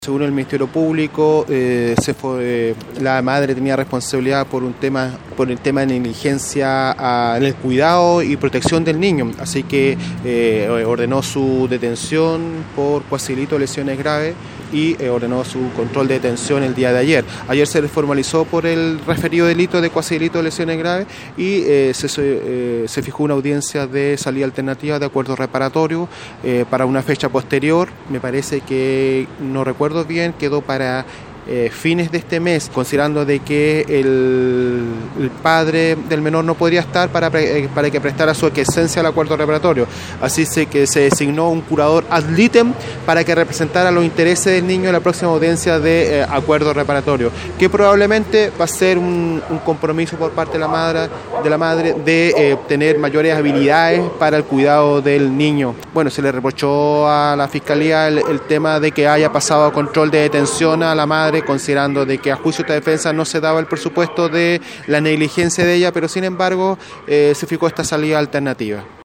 Según el Ministerio Público, la madre tenía responsabilidad por el tema de negligencia en el cuidado y protección del niño, así que ordenó su detención por cuasi delito de lesiones graves y ordenó su control de detención el día de ayer. Ayer se formalizó por el referido delito de cuasi delito de lesiones graves y se fijó una audiencia de salida alternativa de acuerdo reparatorio para una fecha posterior. Me parece que, no recuerdo bien, quedó para fines de este mes, considerando de que el padre del menor no podría estar para que prestara su aquiescencia al acuerdo reparatorio. Así que se designó un curador ad litem para que representara los intereses del niño en la próxima audiencia de acuerdo reparatorio, que probablemente va a ser un compromiso por parte de la madre de obtener mayores habilidades para el cuidado del niño. Bueno, se le reprochó a la Fiscalía el tema de que haya pasado a control de detención a la madre, considerando de que a juicio de defensa no se daba el presupuesto de la negligencia de ella, pero sin embargo se fijó esta salida alternativa.